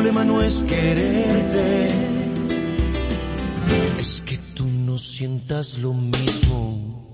problema no es quererte, es que tú no sientas lo mismo.